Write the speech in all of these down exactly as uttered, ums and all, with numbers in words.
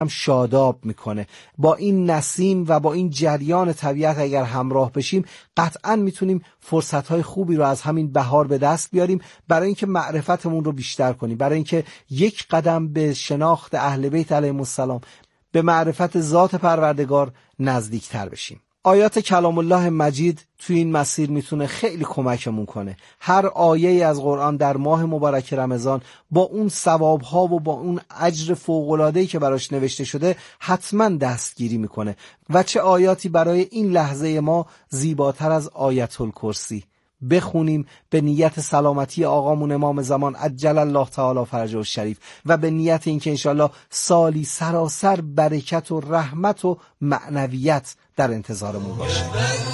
هم شاداب میکنه. با این نسیم و با این جریان طبیعت اگر همراه بشیم قطعاً میتونیم فرصتهای خوبی رو از همین بهار به دست بیاریم برای اینکه معرفتمون رو بیشتر کنیم، برای اینکه یک قدم به شناخت اهل بیت علیهم السلام، به معرفت ذات پروردگار نزدیکتر بشیم. آیات کلام الله مجید توی این مسیر میتونه خیلی کمکمون کنه. هر آیه از قرآن در ماه مبارک رمضان با اون ثوابها و با اون اجر فوق‌العاده‌ای که براش نوشته شده حتما دستگیری میکنه. و چه آیاتی برای این لحظه ما زیباتر از آیت الکرسی. بخونیم به نیت سلامتی آقامون امام زمان عجل الله تعالی فرجه الشریف و به نیت اینکه انشالله سالی سراسر برکت و رحمت و معنویت در انتظارمون باشه.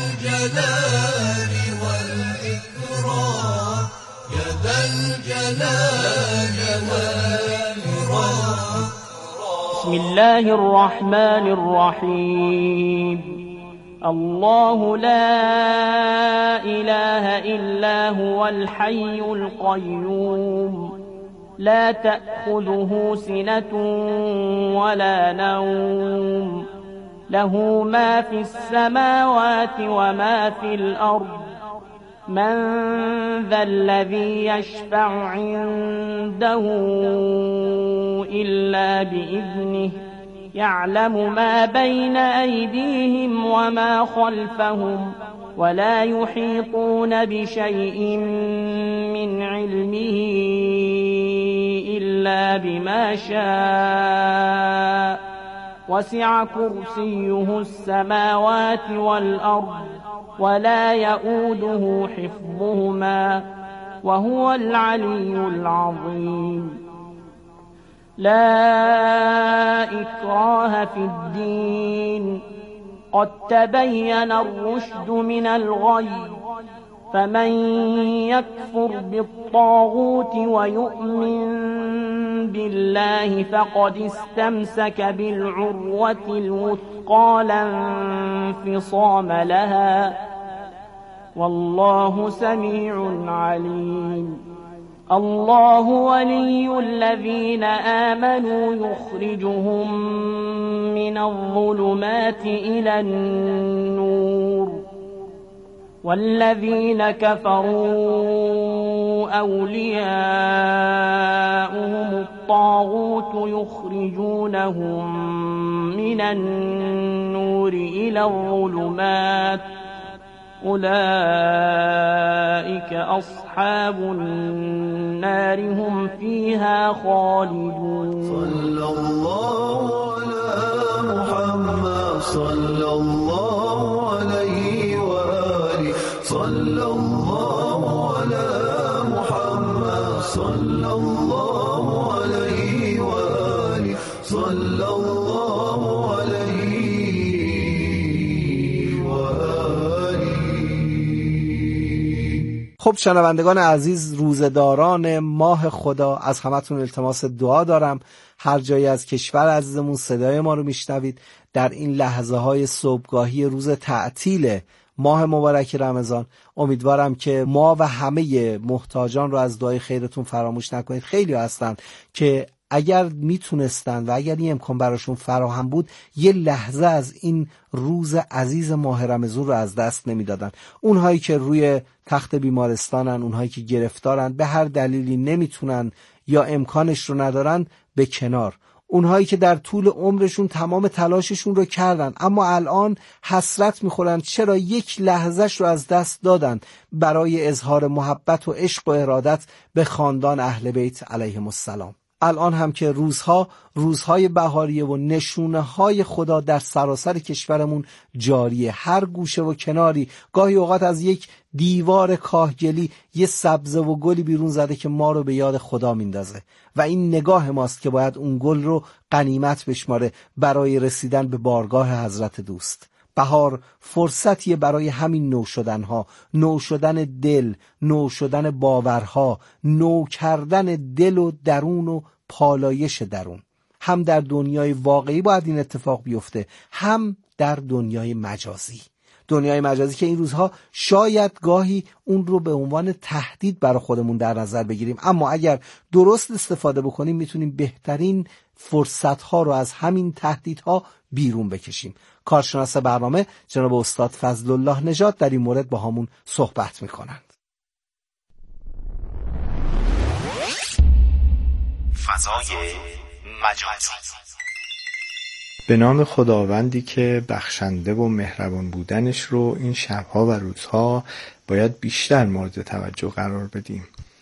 بسم الله الرحمن الرحیم. الله لا إله إلا هو الحي القيوم لا تأخذه سنة ولا نوم له ما في السماوات وما في الأرض من ذا الذي يشفع عنده إلا بإذنه يعلم ما بين أيديهم وما خلفهم ولا يحيطون بشيء من علمه إلا بما شاء وسع كرسيه السماوات والأرض ولا يؤوده حفظهما وهو العلي العظيم. لا إكراه في الدين قد تبين الرشد من الغي فمن يكفر بالطاغوت ويؤمن بالله فقد استمسك بالعروة الوثقى لا انفصام لها والله سميع عليم. الله ولي الذين آمنوا يخرجهم من الظلمات إلى النور والذين كفروا أولياؤهم الطاغوت يخرجونهم من النور إلى الظلمات أولئك أصحاب النار هم فيها خالدون. صلى الله على محمد صلى الله عليه وآله صلى الله على محمد صلى الله عليه وآله صلى الله عليه خب شنوندگان عزیز، روزداران ماه خدا، از همتون التماس دعا دارم. هر جایی از کشور عزیزمون صدای ما رو میشنوید در این لحظه های صبحگاهی روز تعطیل ماه مبارک رمضان، امیدوارم که ما و همه محتاجان رو از دعای خیرتون فراموش نکنید. خیلی هستن که اگر میتونستن و اگر این امکان براشون فراهم بود یه لحظه از این روز عزیز ماه رمضان رو از دست نمیدادن. اونهایی که روی تخت بیمارستانن، اونهایی که گرفتارن، به هر دلیلی نمیتونن یا امکانش رو ندارن به کنار، اونهایی که در طول عمرشون تمام تلاششون رو کردن اما الان حسرت میخورن چرا یک لحظهش رو از دست دادن برای اظهار محبت و عشق و ارادت به خاندان اهل بیت علیهم السلام. الان هم که روزها روزهای بهاریه و نشونه های خدا در سراسر کشورمون جاریه، هر گوشه و کناری گاهی اوقات از یک دیوار کاهگلی یه سبزه و گلی بیرون زده که ما رو به یاد خدا میندازه و این نگاه ماست که باید اون گل رو غنیمت بشماره برای رسیدن به بارگاه حضرت دوست. بهار فرصتیه برای همین نو شدنها، نو شدن دل، نو شدن باورها، نو کردن دل و درون و پالایش درون. هم در دنیای واقعی باید این اتفاق بیفته، هم در دنیای مجازی. دنیای مجازی که این روزها شاید گاهی اون رو به عنوان تهدید برای خودمون در نظر بگیریم، اما اگر درست استفاده بکنیم میتونیم بهترین فرصت‌ها رو از همین تهدیدها بیرون بکشیم. کارشناس برنامه جناب استاد فضل الله نژاد در این مورد با همون صحبت میکنند. فضای مجازی. به نام خداوندی که بخشنده و مهربان بودنش رو این شبها و روزها باید بیشتر مورد توجه قرار بدیم.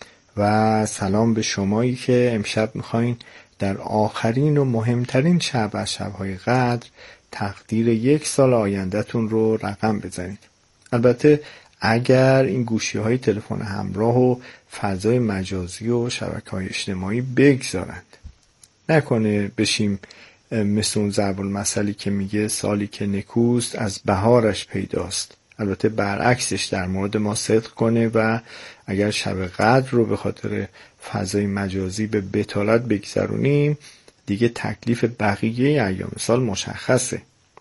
و سلام به شمایی که امشب میخواین در آخرین و مهمترین شب از شبهای قدر تقدیر یک سال آیندهتون رو رقم بزنید. البته اگر این گوشی های تلفن همراه و فضای مجازی و شبکه‌های اجتماعی بگذارند. نکنه بشیم مثل اون ضرب المثلی که میگه سالی که نکوست از بهارش پیداست. البته برعکسش در مورد ما صدق کنه و اگر شب قدر رو به خاطر فضای مجازی به بطالت بگذرونیم دیگه تکلیف بقیه ایام سال مشخصه.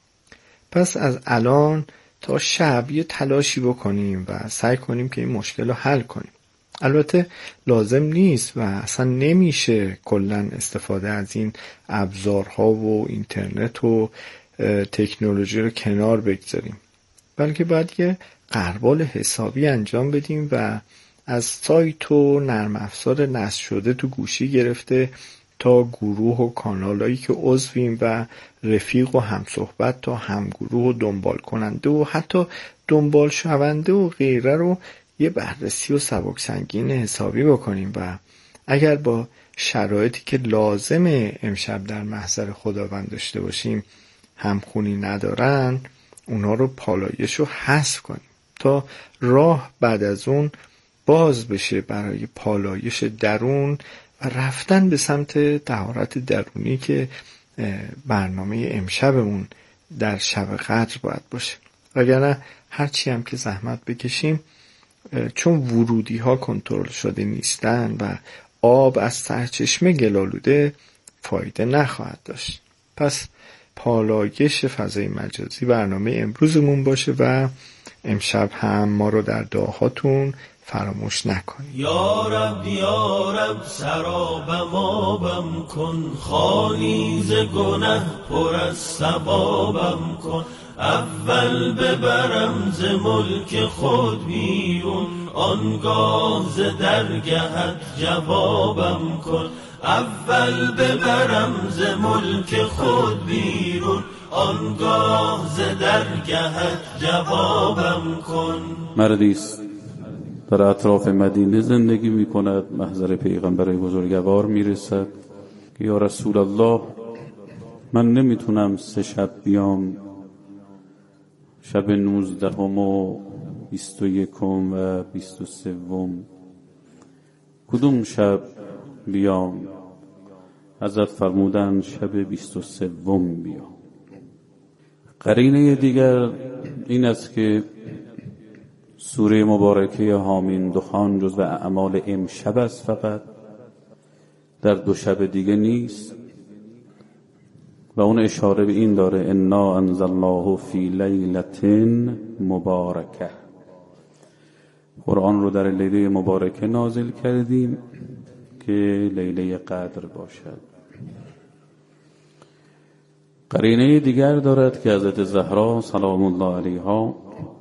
پس از الان تا شب یه تلاشی بکنیم و سعی کنیم که این مشکل رو حل کنیم. البته لازم نیست و اصلا نمیشه کلاً استفاده از این ابزارها و اینترنت و تکنولوژی رو کنار بگذاریم، بلکه باید یه غربال حسابی انجام بدیم و از سایت و نرم افزار نصب شده تو گوشی گرفته تا گروه و کانالایی که عضویم و رفیق و همصحبت تا همگروه و دنبال کننده و حتی دنبال شونده و غیره رو یه بررسی و سبک سنگین حسابی بکنیم و اگر با شرایطی که لازمه امشب در محضر خداوند داشته باشیم همخونی ندارن اونا رو پالایش و حذف کنیم تا راه بعد از اون باز بشه برای پالایش درون و رفتن به سمت طهارت درونی که برنامه امشبمون در شب قدر باید باشه. وگرنه هرچی هم که زحمت بکشیم چون ورودی ها کنترل شده نیستن و آب از سرچشمه گلالوده فایده نخواهد داشت. پس پالایش فضای مجازی برنامه امروزمون باشه و امشب هم ما رو در دعاهاتون فراموش نکنید. یا رب یا رب سرابم آبم کن، خالی ز گنه پر از ثوابم کن. اول ببرم ز ملک خود بیرون، آنگاه ز درگهت جوابم کن. اول ببرم ز ملک خود بیرون، آنگاه ز درگهت جوابم کن. مردیست در اطراف مدینه زندگی می کند، محضر پیغمبر بزرگوار می رسد که یا رسول الله من نمیتونم سه شب بیام، شب نوزدهم و بیست و یکم و بیست و سوم کدوم شب بیام؟ حضرت فرمودن شب بیست و سوم بیام. قرینه دیگر این است که سوره مبارکه حامیم دخان جزو اعمال امشب است، فقط در دو شب دیگه نیست و اون اشاره به این داره انا انزلناه فی لیلة مبارکه. قرآن رو در لیله مبارکه نازل کردیم که لیله قدر باشد. قرینه دیگر دارد که حضرت زهرا سلام الله علیها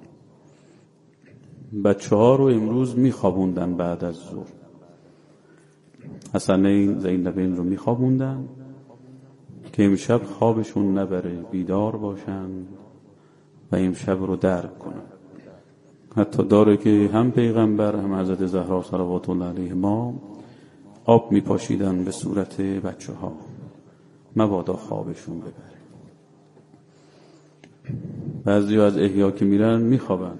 بچه ها رو امروز میخوابوندن بعد از ظهر. حسنین زینبین رو میخوابوندن که امشب خوابشون نبره، بیدار باشن و امشب رو درک کنن. حتی داره که هم پیغمبر هم حضرت زهرا صلوات الله علیهما آب میپاشیدن به صورت بچه ها مبادا خوابشون ببره. بعضی از احیا که میرن میخوابن.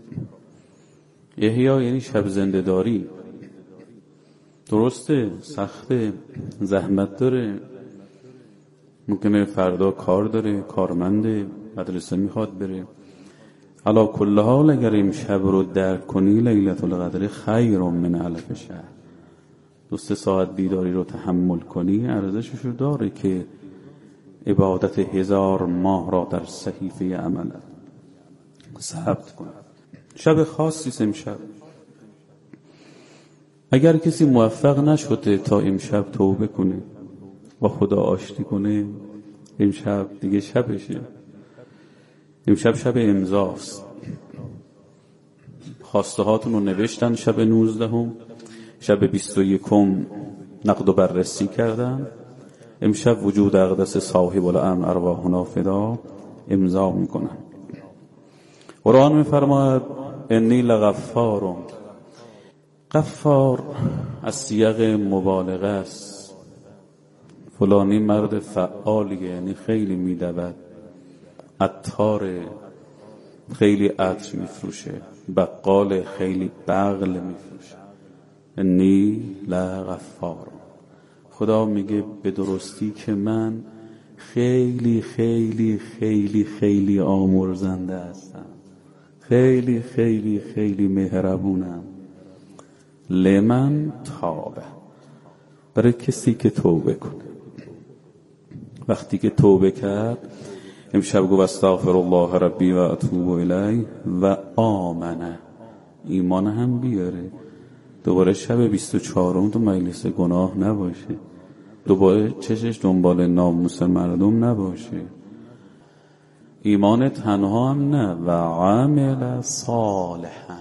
احیا یعنی شب زنده‌داری. درسته سخته، زحمت داره، ممکنه فردا کار داره، کارمنده، مدرسه میخواد بره. علا کل حال اگر امشب رو درک کنی لیلة القدر خیر من الف شهر، دو سه ساعت بیداری رو تحمل کنی ارزشش رو داره که عبادت هزار ماه را در صحیفه عملت ثبت کنی. شب خاصی امشب. اگر کسی موفق نشده تا امشب توبه کنه، با خدا آشتی کنه، امشب دیگه شبشه. امشب شب امضاست. خواسته هاتون رو نوشتن شب نوزدهم، شب بیست و یکم نقد و بررسی کردن. امشب وجود اقدس صاحب الامر ارواحنا فدا امضا میکنن. قرآن میفرماید انی لغفار. غفار از صیغ مبالغه است. فلانی مرد فعالیه، یعنی خیلی میدود، عطار خیلی عطر میفروشه، بقال خیلی بغل میفروشه. انی لغفار. خدا میگه به درستی که من خیلی خیلی خیلی خیلی آمرزنده هستم، خیلی خیلی خیلی مهربونم. لمن تابه، برای کسی که توبه کنه. وقتی که توبه کرد، امشب گفت استغفر الله ربی و اتوب الیه و آمنه، ایمان هم بیاره. دوباره شب بیست و چهارم تو مجلس گناه نباشه، دوباره چشش دنبال ناموس مردم نباشه. ایمان تنها هم نه، و عمل صالحا.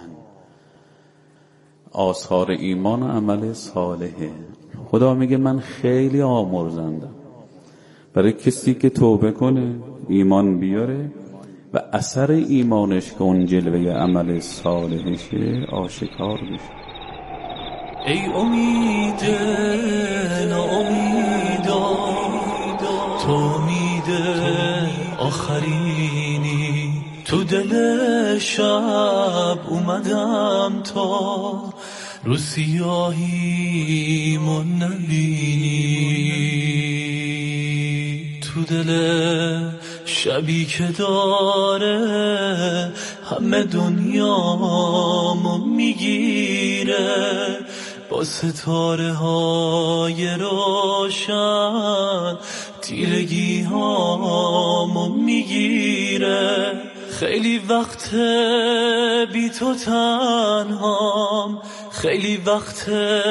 آثار ایمان و عمل صالحه. خدا میگه من خیلی آمرزندم برای کسی که توبه کنه، ایمان بیاره و اثر ایمانش که اون جلوه عمل صالحشه آشکار بشه. ای امید ناامیدا، تو امید آخرینی. تو دل شب اومدم تا رو سیاهی من نبینی. تو دل شبی که داره همه دنیامو میگیره، با ستاره های روشن تیرگی هامو میگیره. خیلی وقت بی تو تنهام، خیلی وقت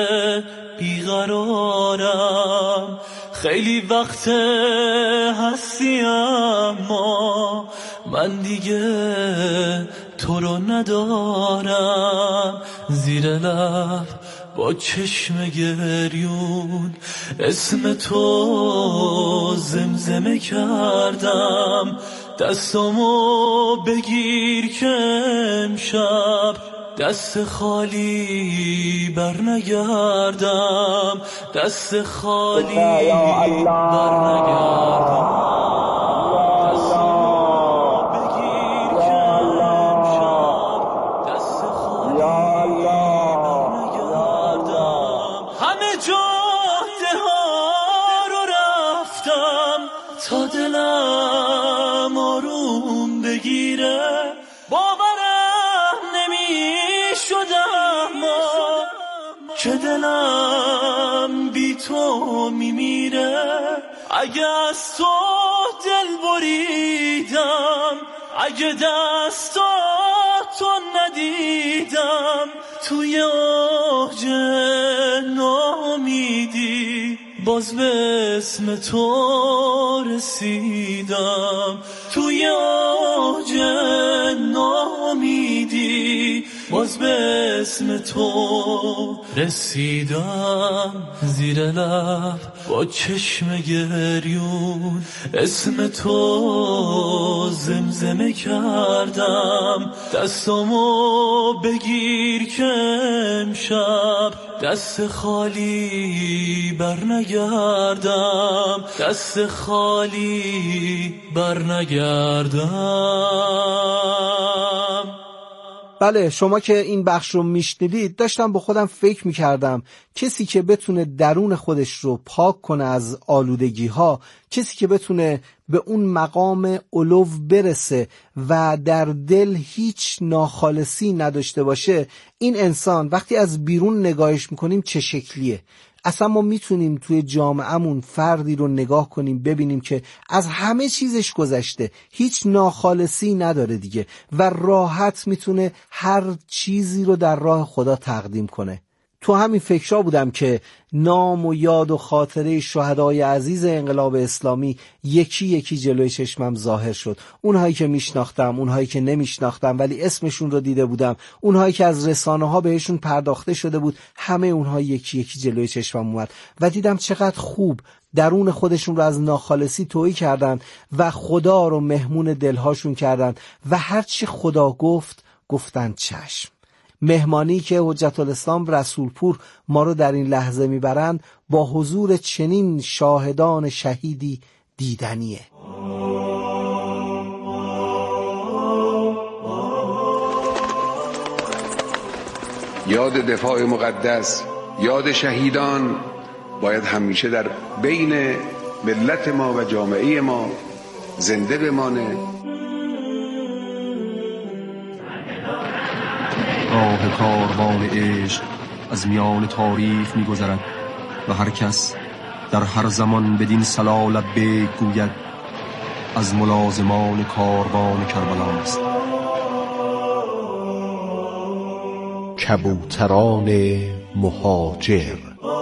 بیقرارم، خیلی وقت هستی اما من دیگه تو رو ندارم. زیر لب با چشم گریون اسم تو زمزمه کردم. دستامو بگیر که امشب دست خالی بر نگردم، دست خالی بر نگردم. تا دلم آروم بگیره، باورم نمی شدم که دلم بی تو میمیره. اگه از تو دل بریدم، اگه دستاتو ندیدم، توی اوج ناامیدی باز به اسم تو رسیدم. توی اوج ناامیدی باز به اسم تو رسیدم. زیر لب با چشم گریون اسم تو زمزمه کردم. دستامو بگیر که امشب دست خالی بر نگردم، دست خالی بر نگردم. بله، شما که این بخش رو میشنیدید داشتم با خودم فکر میکردم کسی که بتونه درون خودش رو پاک کنه از آلودگی ها، کسی که بتونه به اون مقام علو برسه و در دل هیچ ناخالصی نداشته باشه، این انسان وقتی از بیرون نگاهش میکنیم چه شکلیه؟ اصلا ما میتونیم توی جامعهمون فردی رو نگاه کنیم ببینیم که از همه چیزش گذشته، هیچ ناخالصی نداره دیگه و راحت میتونه هر چیزی رو در راه خدا تقدیم کنه. تو همین فکرها بودم که نام و یاد و خاطره شهدای عزیز انقلاب اسلامی یکی یکی جلوی چشمم ظاهر شد. اونهایی که میشناختم، اونهایی که نمیشناختم ولی اسمشون رو دیده بودم، اونهایی که از رسانه ها بهشون پرداخته شده بود، همه اونها یکی یکی جلوی چشمم اومد و دیدم چقدر خوب درون خودشون رو از ناخالصی تویی کردن و خدا رو مهمون دلهاشون کردن و هرچی خدا گفت گفتن چشم. مهمانی که حجت الاسلام رسولپور ما رو در این لحظه میبرند با حضور چنین شاهدان شهیدی دیدنیه. یاد دفاع مقدس، یاد شهیدان باید همیشه در بین ملت ما و جامعه ما زنده بمانه. راه کاروان عشق از میان تاریخ می گذرد و هر کس در هر زمان بدین صلا لبیک گوید از ملازمان کاروان کربلا است. کبوتران مهاجر.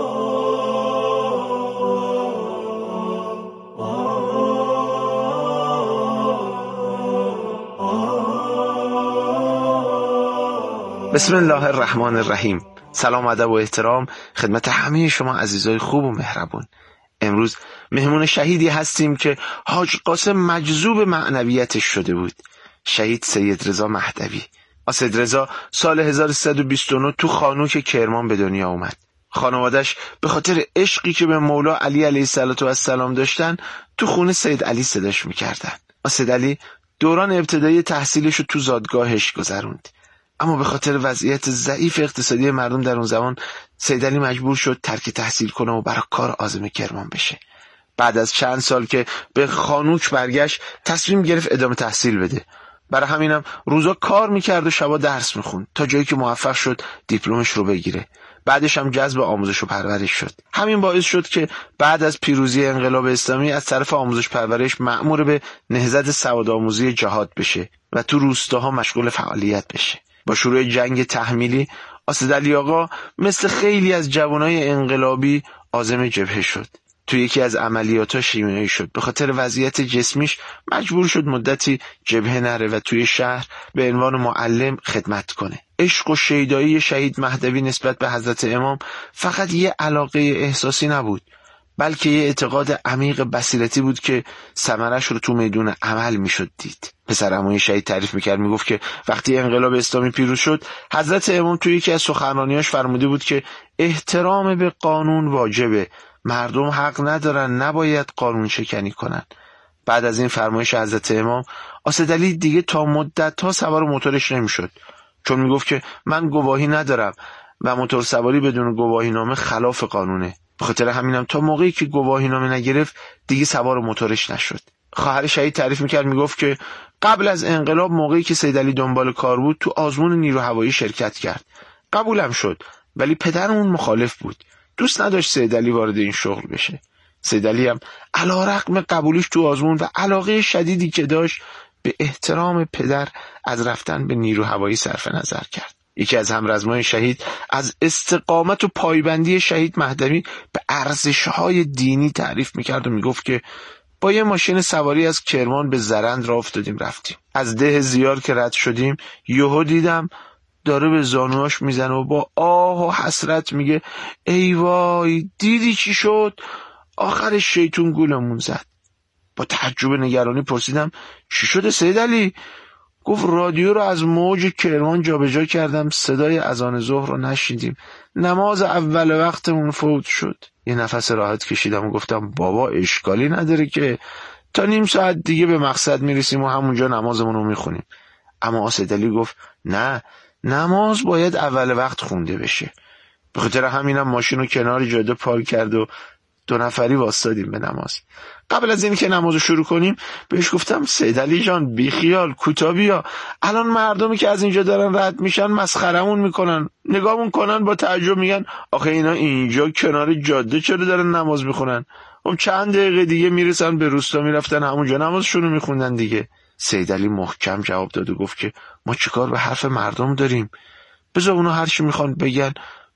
بسم الله الرحمن الرحیم. سلام، ادب و احترام خدمت همه شما عزیزای خوب و مهربون. امروز مهمون شهیدی هستیم که حاج قاسم مجذوب معنویتش شده بود. شهید سید رضا مهدوی. سید رضا سال هزار و سیصد و بیست و نه تو خانوک کرمان به دنیا اومد. خانوادش به خاطر عشقی که به مولا علی علیه السلام داشتن تو خونه سید علی صداش میکردن. سید علی دوران ابتدایی تحصیلش رو تو زادگاهش گذروند، اما به خاطر وضعیت ضعیف اقتصادی مردم در اون زمان سید علی مجبور شد ترک تحصیل کنه و برای کار عازم کرمان بشه. بعد از چند سال که به خانوک برگشت تصمیم گرفت ادامه تحصیل بده. برای همینم روزا کار میکرد و شبا درس میخوند تا جایی که موفق شد دیپلمش رو بگیره. بعدش هم جذب آموزش و پرورش شد. همین باعث شد که بعد از پیروزی انقلاب اسلامی از طرف آموزش پرورش مأمور به نهضت سوادآموزی جهاد بشه و تو روستاها مشغول فعالیت بشه. با شروع جنگ تحمیلی سید علی آقا مثل خیلی از جوانای انقلابی عازم جبهه شد. تو یکی از عملیات‌ها شیمیایی شد. به خاطر وضعیت جسمیش مجبور شد مدتی جبهه نره و توی شهر به عنوان معلم خدمت کنه. عشق و شیدایی شهید مهدوی نسبت به حضرت امام فقط یه علاقه احساسی نبود، بلکه یه اعتقاد عمیق بصیرتی بود که ثمرش رو تو میدون عمل میشد دید. پسر عموی شهید تعریف میکرد، میگفت که وقتی انقلاب اسلامی پیروز شد حضرت امام توی یکی از سخنرانیاش فرموده بود که احترام به قانون واجبه، مردم حق ندارن نباید قانون شکنی کنن. بعد از این فرمایش حضرت امام سید علی دیگه تا مدت ها سوار موتورش نمیشد، چون میگفت که من گواهی ندارم و موتور سواری بدون گواهی نامه خلاف قانونه. به خاطر همینم تا موقعی که گواهی نامه نگرفت دیگه سوار موتورش نشد. خواهر شهید تعریف میکرد، میگفت که قبل از انقلاب موقعی که سید علی دنبال کار بود تو آزمون نیرو هوایی شرکت کرد. قبولم شد، ولی پدرمون مخالف بود. دوست نداشت سید علی وارد این شغل بشه. سید علی هم علیرغم قبولیش تو آزمون و علاقه شدیدی که داشت به احترام پدر از رفتن به نیرو هوایی صرف نظر کرد. یکی از همرزمای شهید از استقامت و پایبندی شهید مهدوی به ارزش‌های دینی تعریف میکرد و میگفت که با یه ماشین سواری از کرمان به زرند راه افتادیم رفتیم. از ده زیار که رد شدیم یهو دیدم داره به زانوهاش میزنه و با آه و حسرت میگه ای وای دیدی چی شد؟ آخرش شیطون گولمون زد. با تعجب نگرانی پرسیدم چی شده سید علی؟ گفت رادیو رو از موج کرمان جابجا کردم، صدای اذان ظهر رو نشیدیم، نماز اول وقتمون فوت شد. یه نفس راحت کشیدم و گفتم بابا اشکالی نداره که تا نیم ساعت دیگه به مقصد میرسیم و همونجا نمازمون رو میخونیم. اما سید علی گفت نه، نماز باید اول وقت خونده بشه. به خاطر همینم ماشین رو کنار جاده پارک کرد و دو نفری واسطادیم به نماز. قبل از این که نماز رو شروع کنیم بهش گفتم سید علی جان بیخیال کوتا بیا، الان مردمی که از اینجا دارن رد میشن مسخرمون میکنن، نگاهمون کنن با تعجب میگن آخه اینا اینجا کنار جاده چرا دارن نماز میخونن؟ خب چند دقیقه دیگه میرسن به روستا، میرفتن همونجا نمازشون رو میخوندن دیگه. سید علی محکم جواب داد و گفت که ما چیکار به حرف مردم داریم؟ بذار اونا هر چی میخوان بگن،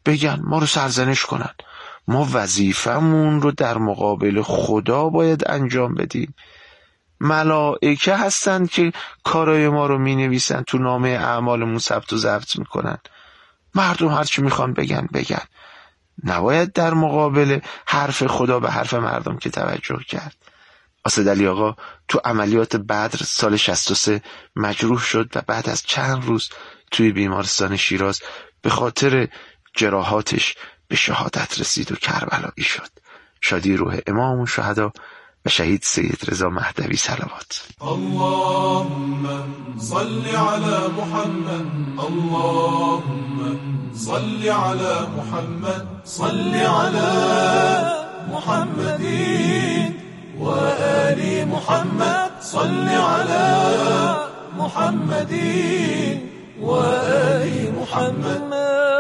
بگن، ما رو سرزنش کنن. ما وظیفمون رو در مقابل خدا باید انجام بدیم. ملائکه هستن که کارای ما رو می نویسن، تو نامه اعمالمون ثبت و ضبط میکنن. مردم هر چی میخوان بگن بگن، نباید در مقابل حرف خدا به حرف مردم که توجه کرد. اسدعلی آقا تو عملیات بدر سال شصت و سه مجروح شد و بعد از چند روز توی بیمارستان شیراز به خاطر جراحاتش به شهادت رسید و کربلایی شد. شادی روح امام شهدا و شهید سید رضا مهدوی صلوات. اللهم صل على محمد، اللهم صل على محمد، صل على محمد و آل محمد، صل على محمد و آل محمد.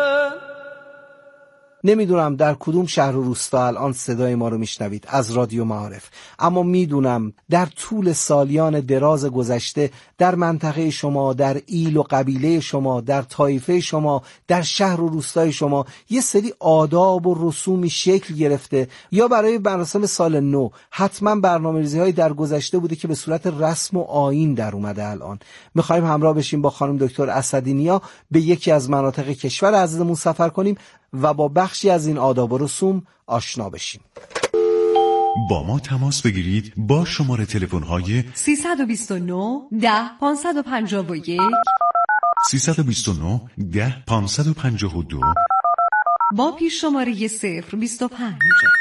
نمیدونم در کدوم شهر و روستا الان صدای ما رو میشنوید از رادیو معارف، اما میدونم در طول سالیان دراز گذشته در منطقه شما، در ایل و قبیله شما، در طایفه شما، در شهر و روستای شما یه سری آداب و رسومی شکل گرفته، یا برای مراسم سال نو حتما برنامه‌ریزی های در گذشته بوده که به صورت رسم و آیین در اومده. الان میخوایم همراه بشیم با خانم دکتر اسدی‌نیا به یکی از مناطق کشور عزیزمون سفر کنیم و با بخشی از این آداب و رسوم آشنا بشیم. با ما تماس بگیرید با شماره تلفن‌های سیصد و بیست و نه ده پانصد و پنجاه و یک سیصد و بیست و نه ده پانصد و پنجاه و دو با پیش شماره صفر بیست و پنج.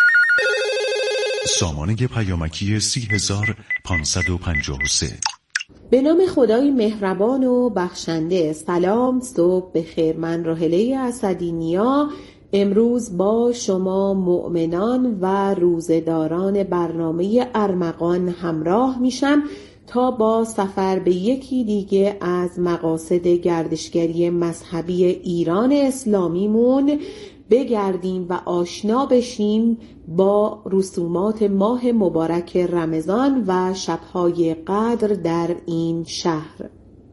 سامانه پیامکی سی هزار پانصد و پنجاه و سه. به نام خدای مهربان و بخشنده. سلام، صبح بخیر. من راحله اسدی‌نیا امروز با شما مؤمنان و روزه‌داران برنامه ارمغان همراه میشم تا با سفر به یکی دیگه از مقاصد گردشگری مذهبی ایران اسلامیمون بگردیم و آشنا بشیم با رسومات ماه مبارک رمضان و شب‌های قدر در این شهر.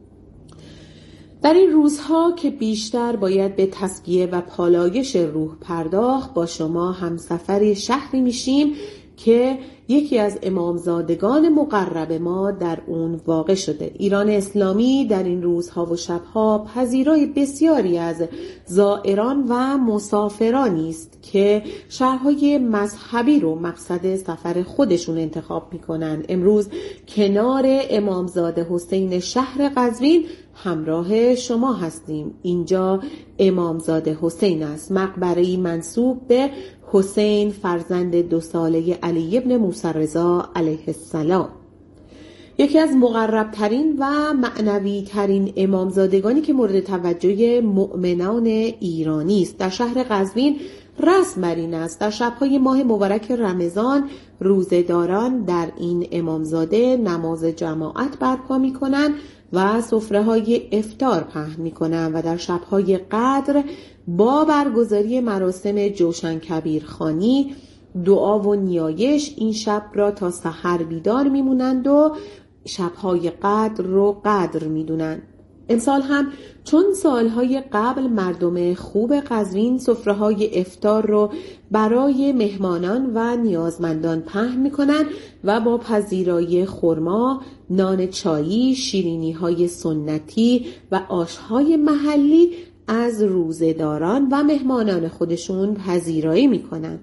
در این روزها که بیشتر باید به تسکیه و پالایش روح پرداخت، با شما همسفر شهری میشیم که یکی از امامزادگان مقرب ما در اون واقع شده. ایران اسلامی در این روزها و شبها پذیرای بسیاری از زائران و مسافرانی است که شهرهای مذهبی رو مقصد سفر خودشون انتخاب میکنن. امروز کنار امامزاده حسین شهر قزوین همراه شما هستیم. اینجا امامزاده حسین است، مقبره‌ای منسوب به حسین فرزند دو ساله علی ابن موسی رضا علیه السلام. یکی از مقربترین و معنوی ترین امامزادگانی که مورد توجه مؤمنان ایرانی است. در شهر قزوین رسم بر این است در شب‌های ماه مبارک رمضان روزه‌داران در این امامزاده نماز جماعت برپا می‌کنند و سفره‌های افطار پهن می‌کنند و در شب‌های قدر با برگزاری مراسم جوشن کبیرخوانی دعا و نیایش این شب را تا سحر بیدار میمونند و شب‌های قدر رو قدر میدونند. امسال هم چون سالهای قبل مردم خوب قزوین سفره‌های افطار رو برای مهمانان و نیازمندان پهن میکنن و با پذیرایی خرما، نان چایی، شیرینی‌های سنتی و آش‌های محلی از روزه‌داران و مهمانان خودشون پذیرایی میکنن.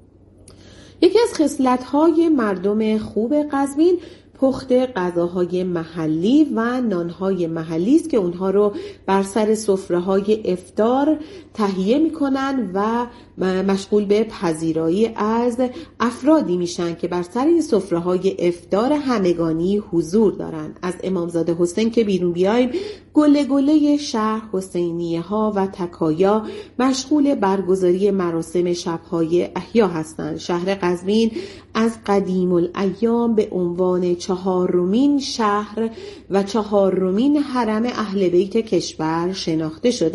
یکی از خصلت‌های مردم خوب قزوین پخت غذاهای محلی و نانهای محلی است که اونها رو بر سر سفره‌های افطار تهیه میکنن و مشغول به پذیرایی از افرادی میشن که بر سر این سفره‌های افطار همگانی حضور دارن. از امامزاده حسین که بیرون بیایم، گله گله شهر حسینیه ها و تکایا مشغول برگزاری مراسم شب‌های احیا هستند. شهر قزوین از قدیم الایام به عنوان چهارمین شهر و چهارمین حرم اهل بیت کشور شناخته شده.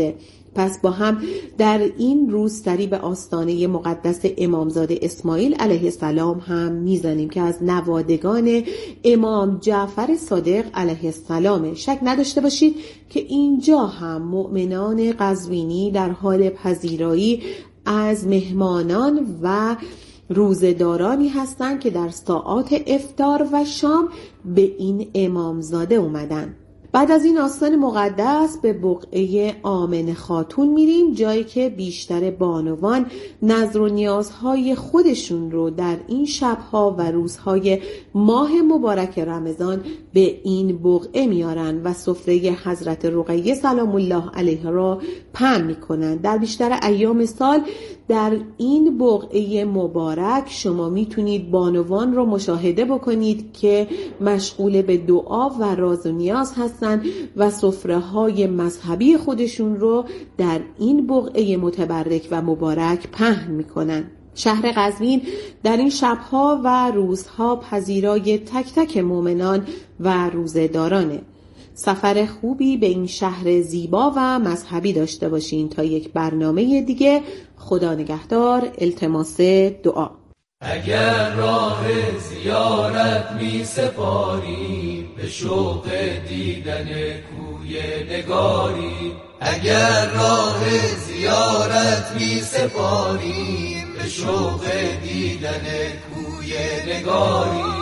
پس با هم در این روز سری به آستانه مقدس امامزاده اسماعیل علیه السلام هم میزنیم که از نوادگان امام جعفر صادق علیه السلام. شک نداشته باشید که اینجا هم مؤمنان قزوینی در حال پذیرایی از مهمانان و روزه‌دارانی هستند که در ساعات افطار و شام به این امامزاده اومدن. بعد از این آستان مقدس به بقعه آمنه خاتون میریم، جایی که بیشتر بانوان نظر و نیازهای خودشون رو در این شبها و روزهای ماه مبارک رمضان به این بقعه میارن و سفره حضرت رقیه سلام الله علیها را پهن میکنن. در بیشتر ایام سال در این بقعه مبارک شما میتونید بانوان رو مشاهده بکنید که مشغول به دعا و راز و نیاز هستند و سفره های مذهبی خودشون رو در این بقعه متبرک و مبارک پهن میکنن. شهر قزوین در این شبها و روزها پذیرای تک تک مؤمنان و روزه‌دارانه. سفر خوبی به این شهر زیبا و مذهبی داشته باشین. تا یک برنامه دیگه، خدا نگهدار. التماس دعا. اگر راه زیارت می سپاری به شوق دیدن کوی نگاری، اگر راه زیارت می سپاری به شوق دیدن کوی نگاری،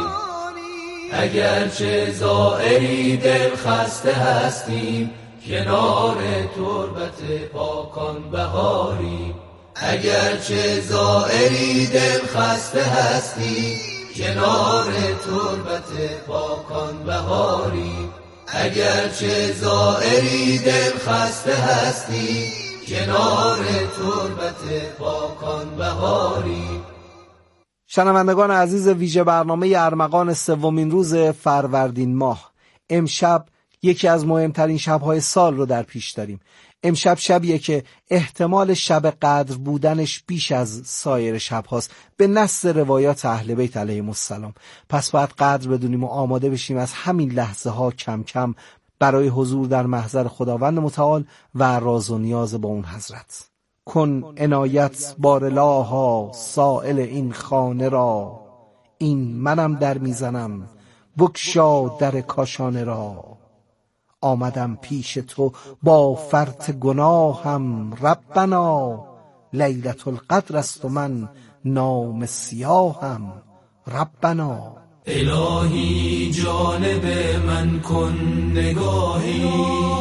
اگر چه زائری دل خسته هستیم کنار تربت پاکان بهاری، اگر چه زائری دل خسته هستی کنار تربت پاکان بهاری، اگر چه زائری دل خسته هستی کنار تربت پاکان بهاری. شنوندگان عزیز، ویژه برنامه ارمغان سومین روز فروردین ماه، امشب یکی از مهمترین شب‌های سال رو در پیش داریم. امشب شبیه که احتمال شب قدر بودنش بیش از سایر شب هاست به نص روایات اهل بیت علیهم السلام. پس باید قدر بدونیم و آماده بشیم از همین لحظه ها کم کم برای حضور در محضر خداوند متعال و راز و نیاز با اون حضرت. کن عنایت بارلاها سائل این خانه را، این منم در میزنم بگشا در کاشانه را. آمدم پیش تو با فرط گناهم ربنا، لیلة القدر است و من نام سیاهم ربنا. الهی جانب من کن نگاهی،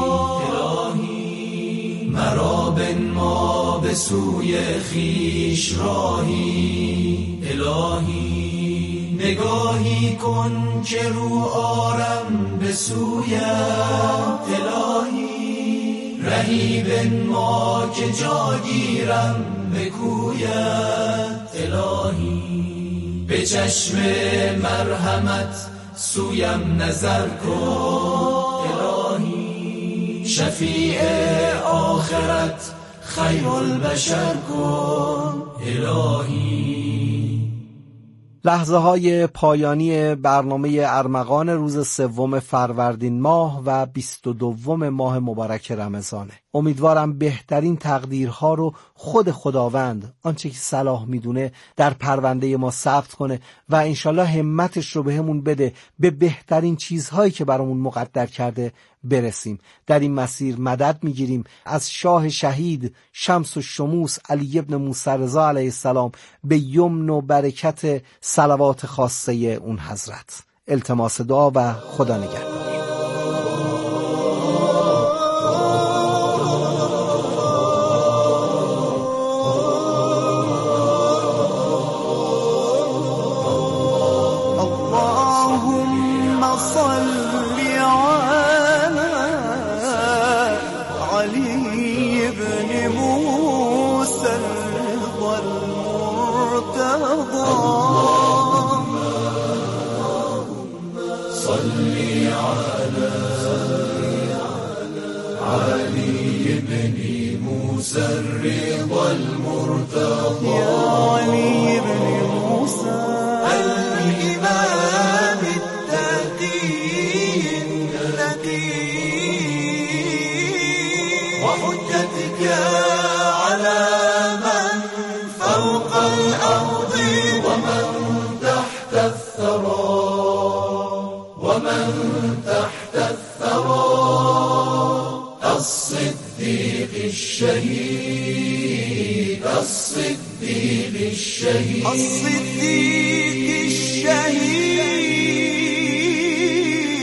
الهی مرا بنما به سوی خویش راهی، الهی نگاهی کن که رو آرم به سویم، الهی رهی بنما که جا گیرم به کویت، الهی به چشم مرحمت سویم نظر کن، الهی شفیع آخرت خیر البشر کن، الهی. لحظه های پایانی برنامه ارمغان روز سوم فروردین ماه و بیست و دوم ماه مبارک رمضانه. امیدوارم بهترین تقدیرها رو خود خداوند، آنچه که صلاح میدونه، در پرونده ما ثبت کنه و انشالله همتش رو بهمون بده به بهترین چیزهایی که برامون مقدر کرده برسیم. در این مسیر مدد میگیریم از شاه شهید شمس و شموس علی ابن موسی رضا علیه السلام به یمن و برکت صلوات خاصه اون حضرت. التماس دعا و خدا نگهدار. الرضا المرتضى يا علي بن موسى الإمام التقي النقي وحجتك على من فوق الأرض ومن تحت الثرى ومن تحت الثرى الصديق الشهيد الصديق الشهيد الصديق